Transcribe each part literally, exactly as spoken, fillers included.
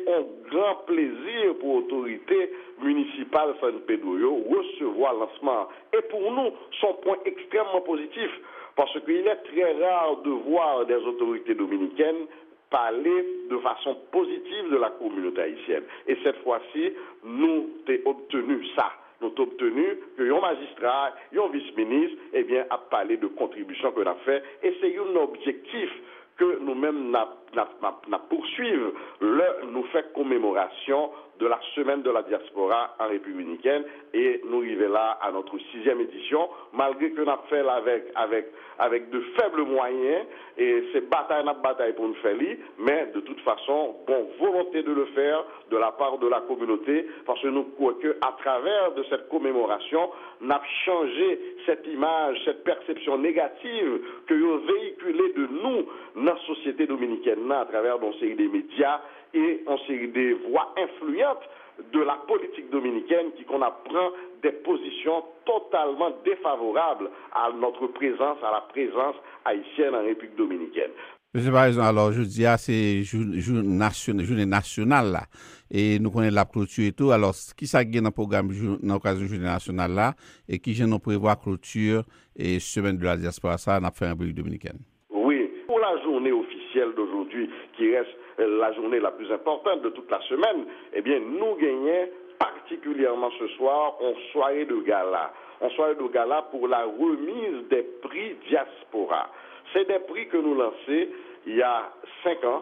un grand plaisir pour l'autorité municipale San Pedro recevoir le lancement. Et pour nous, son point extrêmement positif, parce qu'il est très rare de voir des autorités dominicaines parler de façon positive de la communauté haïtienne. Et cette fois-ci, nous avons obtenu ça. Nous avons obtenu que un magistrat, un vice-ministre, eh bien, a parlé de contribution que l'on a fait. Et c'est un objectif que nous-mêmes nous poursuivons. Le, nous faisons commémoration de la semaine de la diaspora en République dominicaine et nous arrivons là à notre sixième édition, malgré que nous avons fait avec, avec, avec de faibles moyens et c'est bataille notre bataille pour nous faire, mais de toute façon, bon, volonté de le faire de la part de la communauté, parce que nous croyons qu'à travers de cette commémoration, nous avons changé cette image, cette perception négative que vous véhiculez de nous dans la société dominicaine à travers une série des médias et une série des voix influentes de la politique dominicaine qui qu'on apprend des positions totalement défavorables à notre présence, à la présence haïtienne en République dominicaine. Monsieur Barizon, alors je dis, c'est journée nationale, journée nationale là, et nous connaissons la clôture et tout. Alors, qui ça gagne dans le programme dans l'occasion de la journée nationale là, et qui nous prévoit clôture et semaine de la diaspora, ça, on a fait en République dominicaine? Oui, pour la journée officielle d'aujourd'hui, qui reste la journée la plus importante de toute la semaine, eh bien, nous gagnons particulièrement ce soir en soirée de gala. En soirée de gala pour la remise des prix diaspora. C'est des prix que nous lançons il y a cinq ans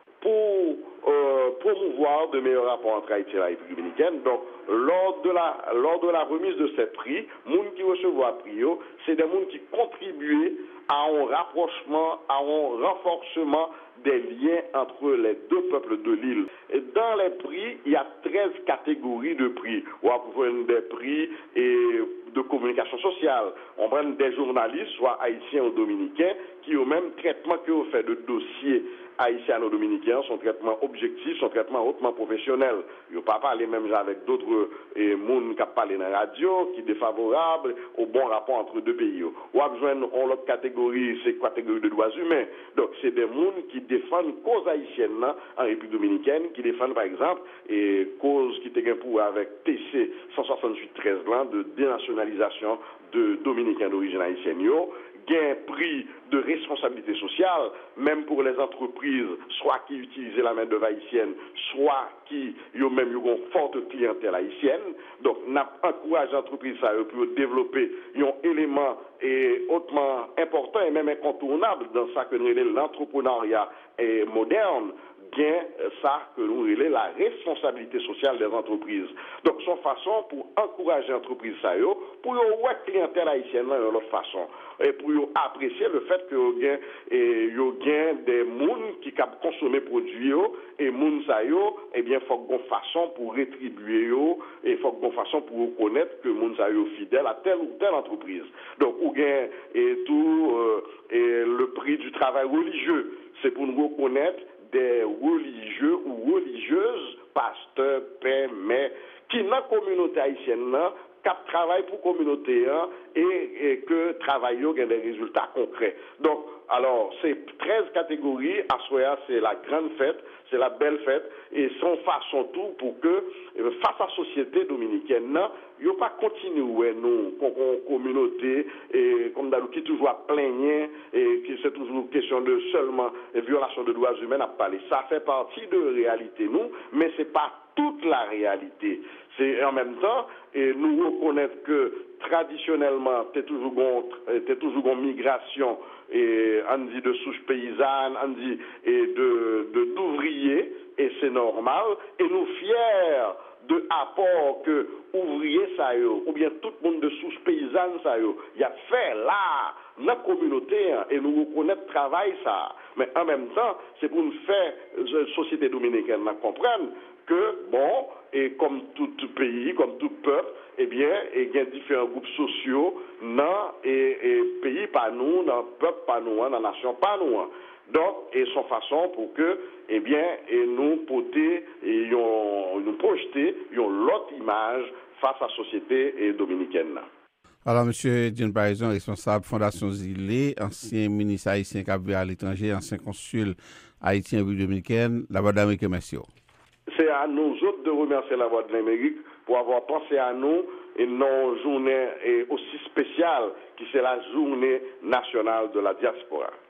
pour euh, promouvoir de meilleurs rapports entre Haïti et la République dominicaine. Donc, lors de la, lors de la remise de ces prix, les gens qui recevront prix, c'est des gens qui contribuent à un rapprochement, à un renforcement des liens entre les deux peuples de l'île. Et dans les prix, il y a treize catégories de prix. On va prendre des prix et de communication sociale. On prend des journalistes, soit haïtiens ou dominicains, qui ont le même traitement que vous fait de dossiers haïtiens ou dominicains, son traitement objectif, son traitement hautement professionnel. Il ne pas parler même avec d'autres gens qui parlent dans la radio, qui sont défavorables au bon rapport entre deux pays. On a besoin l'autre catégorie, c'est la catégorie de droits humains. Donc, c'est des gens qui défendent cause haïtienne en République dominicaine, qui défendent par exemple et cause qui était pour avec T C cent soixante-huit treize de dénationalisation de Dominicains d'origine haïtienne. Gain prix de responsabilité sociale, même pour les entreprises, soit qui utilisent la main-d'œuvre haïtienne, soit qui ont même une forte clientèle haïtienne. Donc, nous encourageons les entreprises à pour développer un élément et hautement important et même incontournable dans ça que nous appelons l'entrepreneuriat moderne. Bien ça que nous relève la responsabilité sociale des entreprises. Donc, son façon pour encourager les entreprises, pour voir la clientèle haïtienne de l'autre façon, et pour apprécier le fait que il y a des gens qui consomment les produits, et les gens, eh bien, il faut qu'on façon pour rétribuer, et il faut qu'on façon pour reconnaître que les gens sont fidèles à telle ou telle entreprise. Donc, il y a et tout, euh, et le prix du travail religieux, c'est pour nous reconnaître des religieux ou religieuses, pasteurs, pères, mères, qui dans la communauté haïtienne, qui travaillent pour la communauté et, et que travaillent ont des résultats concrets. Donc, alors, c'est treize catégories. À Soya, c'est la grande fête, c'est la belle fête, et son façon tout pour que, face à la société dominicaine, il ne pas continuer, nous, comme communauté, et comme d'habitude, qui toujours à plaigner, et qui c'est toujours question de seulement violation de droits humains à parler. Ça fait partie de la réalité, nous, mais ce n'est pas toute la réalité. C'est en même temps, et nous reconnaître que traditionnellement, tu toujours t'es toujours une migration, et on dit de souche paysanne, on dit et de, de d'ouvriers, et c'est normal, et nous fiers de apport que ouvriers ça yo, ou bien tout le monde de souche paysanne ça yo, y a fait là dans la communauté hein, et nous reconnaître travail ça. Mais en même temps, c'est pour nous faire la société dominicaine comprendre que bon, et comme tout pays, comme tout peuple, eh bien, il y a différents groupes sociaux dans et, et pays pas nous, dans peuple pas nous, dans nation pas nous. Donc, et son façon pour que, eh bien, et nous porter et nous projeter une autre image face à la société dominicaine. Alors, M. Jean Barizon, responsable Fondation Zilé, ancien ministre haïtien qui a à l'étranger, ancien consul haïtien en République dominicaine, la Madame et monsieur. C'est à nous autres de remercier la Voix de l'Amérique pour avoir pensé à nous et non journée aussi spéciale qui c'est la journée nationale de la diaspora.